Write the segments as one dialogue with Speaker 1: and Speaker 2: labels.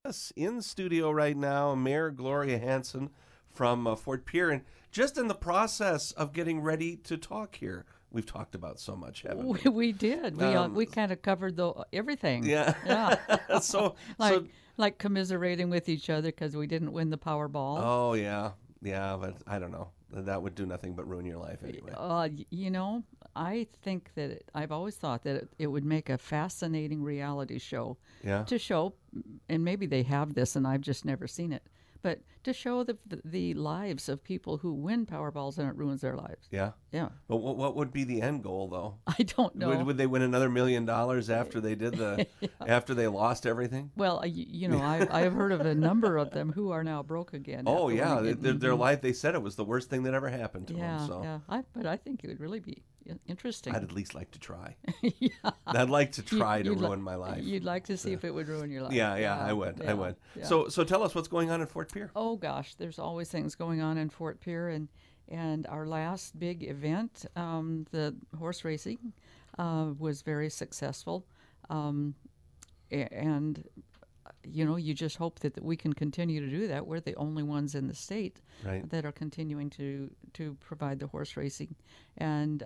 Speaker 1: Us in studio right now, Mayor Gloria Hanson from Fort Pierre, and just in the process of getting ready to talk here. We've talked about so much, haven't we?
Speaker 2: We did. We
Speaker 1: Um,
Speaker 2: kind of covered the everything.
Speaker 1: yeah.
Speaker 2: Yeah,
Speaker 1: so
Speaker 2: like
Speaker 1: so
Speaker 2: like commiserating with each other because we didn't win the Powerball.
Speaker 1: oh yeah, yeah, but I don't know. That would do nothing but ruin your life anyway.
Speaker 2: You know, I think that I've always thought that it would make a fascinating reality show
Speaker 1: Yeah,
Speaker 2: to show, and maybe they have this and I've just never seen it, but to show the lives of people who win Powerballs and it ruins their lives.
Speaker 1: yeah.
Speaker 2: Yeah,
Speaker 1: But what would be the end goal though?
Speaker 2: I don't
Speaker 1: Would
Speaker 2: know.
Speaker 1: would they win another $1 million after they did the after they lost everything?
Speaker 2: Well, I've heard of a number of them who are now broke again
Speaker 1: Oh
Speaker 2: after
Speaker 1: yeah,
Speaker 2: winning it.
Speaker 1: their life. They said it was the worst thing that ever happened to them.
Speaker 2: Yeah,
Speaker 1: So
Speaker 2: yeah. But I think it would really be
Speaker 1: I'd
Speaker 2: interesting.
Speaker 1: at least like to try.
Speaker 2: Yeah.
Speaker 1: I'd like to
Speaker 2: You,
Speaker 1: try to
Speaker 2: you'd
Speaker 1: ruin my life.
Speaker 2: you'd like to see if it would ruin your life.
Speaker 1: Yeah, yeah, I
Speaker 2: Yeah,
Speaker 1: would. I
Speaker 2: yeah,
Speaker 1: would.
Speaker 2: yeah.
Speaker 1: So tell us what's going on in Fort Pierre.
Speaker 2: Oh gosh, there's always things going on in Fort Pierre, and our last big event, the horse racing, was very successful, um, and you just hope that we can continue to do that. We're the only ones in the state
Speaker 1: Right.
Speaker 2: that are continuing to provide the horse racing, and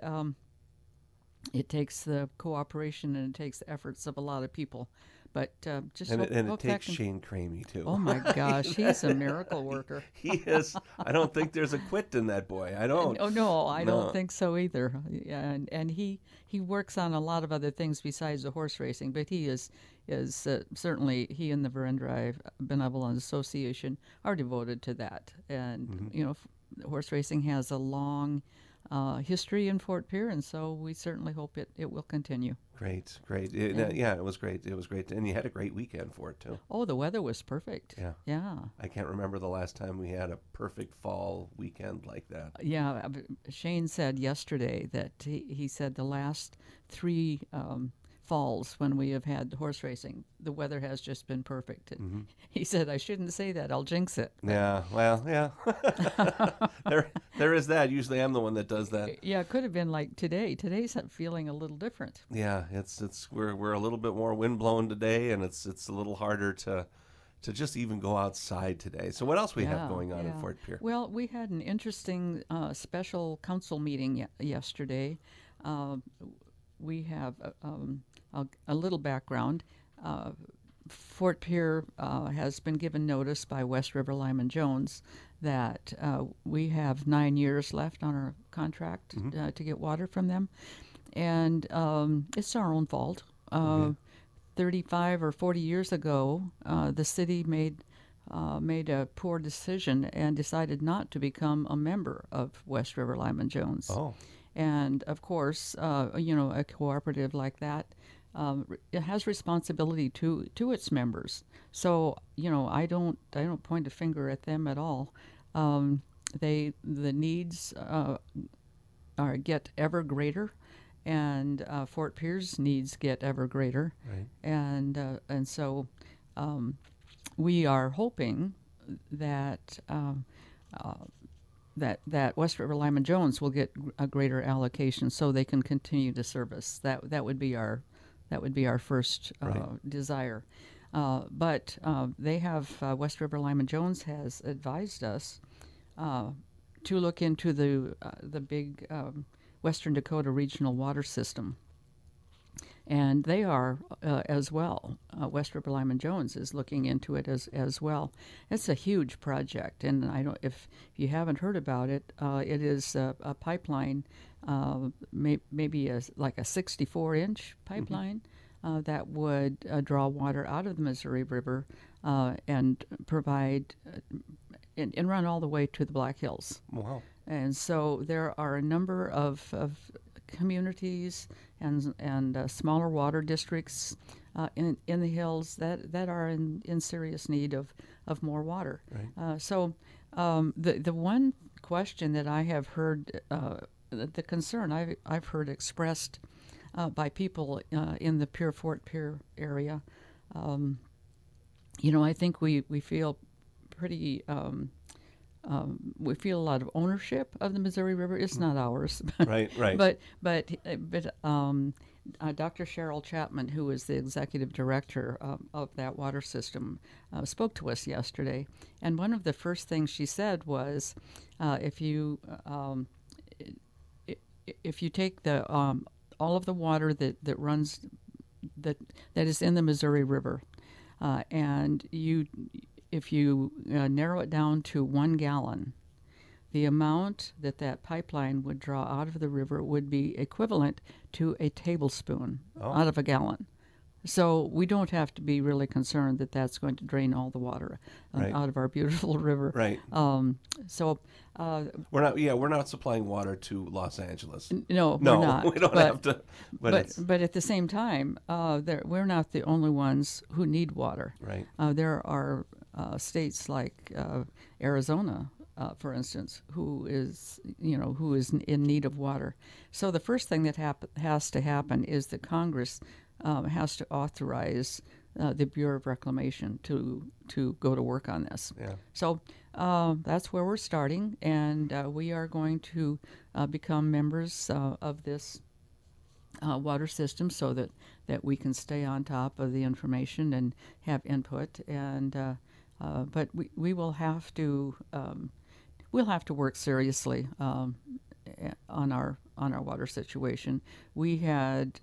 Speaker 2: it takes the cooperation and it takes the efforts of a lot of people. But just
Speaker 1: And it
Speaker 2: hope that
Speaker 1: takes
Speaker 2: can.
Speaker 1: Shane Cramey too.
Speaker 2: Oh my gosh, he's a miracle worker.
Speaker 1: He is. I don't think there's a quit in that boy. I don't.
Speaker 2: Oh no, I don't
Speaker 1: No.
Speaker 2: think so either. Yeah, and he works on a lot of other things besides the horse racing. But he is certainly he and the Verendrye Benevolent Association are devoted to that. And
Speaker 1: Hmm.
Speaker 2: horse racing has a long history in Fort Pierre, and so we certainly hope it will continue.
Speaker 1: Great, great.
Speaker 2: Yeah.
Speaker 1: Yeah, it was great. It was great, and you had a great weekend for it too.
Speaker 2: Oh, the weather was perfect.
Speaker 1: Yeah.
Speaker 2: Yeah.
Speaker 1: I can't remember the last time we had a perfect fall weekend like that.
Speaker 2: Yeah, Shane said yesterday that he said the last three falls when we have had horse racing, the weather has just been perfect. And
Speaker 1: Hmm.
Speaker 2: he said, I shouldn't say that, I'll jinx it.
Speaker 1: Yeah, well, yeah. There is that. Usually I'm the one that does that.
Speaker 2: Yeah, it could have been like today. Today's feeling a little different.
Speaker 1: Yeah, it's we're a little bit more windblown today, and it's a little harder to just even go outside today. So what else we have
Speaker 2: Yeah,
Speaker 1: going on in
Speaker 2: yeah.
Speaker 1: Fort Pierre?
Speaker 2: Well, we had an interesting special council meeting yesterday. Uh, we have a little background. Uh, Fort Pierre has been given notice by West River Lyman Jones that we have 9 years left on our contract
Speaker 1: Hmm.
Speaker 2: to get water from them, and it's our own fault.
Speaker 1: Okay.
Speaker 2: 35 or 40 years ago, the city made a poor decision and decided not to become a member of West River Lyman Jones.
Speaker 1: Oh,
Speaker 2: And of course, a cooperative like that, it has responsibility to its members. So I don't point a finger at them at all. The needs are get ever greater, and Fort Pierre's needs get ever greater,
Speaker 1: right.
Speaker 2: and so um, we are hoping that. Uh, that West River Lyman Jones will get a greater allocation so they can continue to service. That would be our first
Speaker 1: Right.
Speaker 2: desire. But they have West River Lyman Jones has advised us uh, to look into the big Western Dakota Regional Water System, and they are as well. West River Lyman Jones is looking into it as well. It's a huge project, and I don't if you haven't heard about it. It is a pipeline, maybe like a 64-inch
Speaker 1: Hmm.
Speaker 2: pipeline that would draw water out of the Missouri River and provide and run all the way to the Black Hills.
Speaker 1: Wow.
Speaker 2: And so there are a number of communities and smaller water districts in the hills that are in serious need of more water.
Speaker 1: Right.
Speaker 2: So the one question that I have heard, the concern I've heard expressed by people in the Pierre Fort Pierre area, I think we feel pretty we feel a lot of ownership of the Missouri River. It's not ours,
Speaker 1: Right, right.
Speaker 2: but Dr. Cheryl Chapman, who is the executive director of that water system, spoke to us yesterday, and one of the first things she said was, if you take the all of the water that runs that is in the Missouri River, and if you narrow it down to 1 gallon, the amount that pipeline would draw out of the river would be equivalent to a tablespoon out of a gallon. So we don't have to be really concerned that that's going to drain all the water
Speaker 1: Right.
Speaker 2: out of our beautiful river.
Speaker 1: Right.
Speaker 2: So
Speaker 1: We're not supplying water to Los Angeles.
Speaker 2: no,
Speaker 1: No,
Speaker 2: we're not.
Speaker 1: we don't
Speaker 2: but,
Speaker 1: have to. But,
Speaker 2: but at the same time, we're not the only ones who need water.
Speaker 1: right.
Speaker 2: There are states like Arizona, for instance, who is in need of water. So the first thing that has to happen is that Congress has to authorize the Bureau of Reclamation to go to work on this.
Speaker 1: Yeah.
Speaker 2: So that's where we're starting, and we are going to become members of this water system so that we can stay on top of the information and have input. And but we will have to we'll have to work seriously on our water situation. We had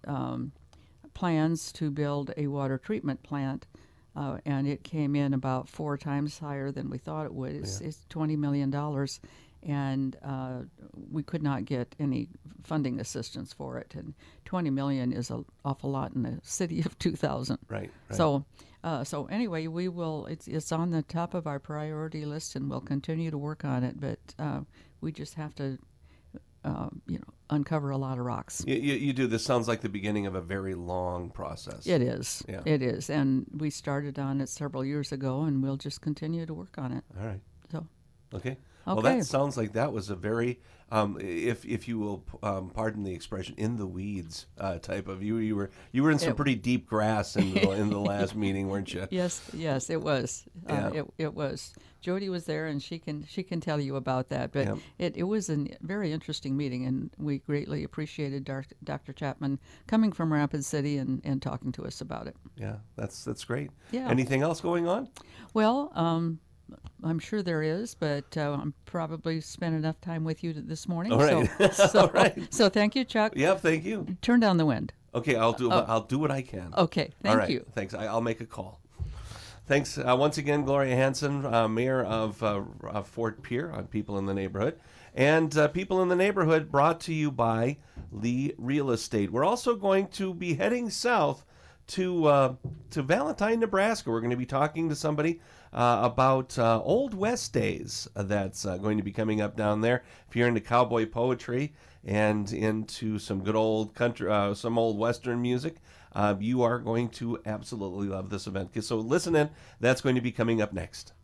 Speaker 2: plans to build a water treatment plant, and it came in about 4 times higher than we thought it would. It's $20 million, and we could not get any funding assistance for it. And $20 million is an awful lot in a city of 2,000.
Speaker 1: Right. Right.
Speaker 2: So anyway, we will. It's on the top of our priority list, and we'll continue to work on it. But we just have to, uncover a lot of rocks.
Speaker 1: You do. This sounds like the beginning of a very long process.
Speaker 2: It is.
Speaker 1: Yeah.
Speaker 2: It is, and we started on it several years ago, and we'll just continue to work on it.
Speaker 1: All right.
Speaker 2: So.
Speaker 1: Okay. Well,
Speaker 2: Okay.
Speaker 1: that sounds like that was a very, if you will pardon the expression, in the weeds type of you were in some pretty deep grass in the last meeting, weren't you?
Speaker 2: Yes, it was.
Speaker 1: Yeah.
Speaker 2: It was. Jody was there, and she can tell you about that. But
Speaker 1: Yeah.
Speaker 2: it was a very interesting meeting, and we greatly appreciated Dr. Chapman coming from Rapid City and talking to us about it.
Speaker 1: Yeah, that's great.
Speaker 2: Yeah.
Speaker 1: Anything else going on?
Speaker 2: Well, I'm sure there is, but I'm probably spent enough time with you this morning.
Speaker 1: All right.
Speaker 2: So,
Speaker 1: All right.
Speaker 2: So thank you, Chuck.
Speaker 1: Yep. Thank you.
Speaker 2: Turn down the wind.
Speaker 1: Okay, I'll do what I can.
Speaker 2: Okay.
Speaker 1: All
Speaker 2: Thank
Speaker 1: right.
Speaker 2: you.
Speaker 1: Thanks. I'll make a call. Thanks once again, Gloria Hanson, Mayor of Fort Pierre, on People in the Neighborhood. And People in the Neighborhood brought to you by Lee Real Estate. We're also going to be heading south to Valentine, Nebraska. We're going to be talking to somebody about Old West days that's going to be coming up down there. If you're into cowboy poetry and into some good old country, some old Western music, you are going to absolutely love this event. So listen in. That's going to be coming up next.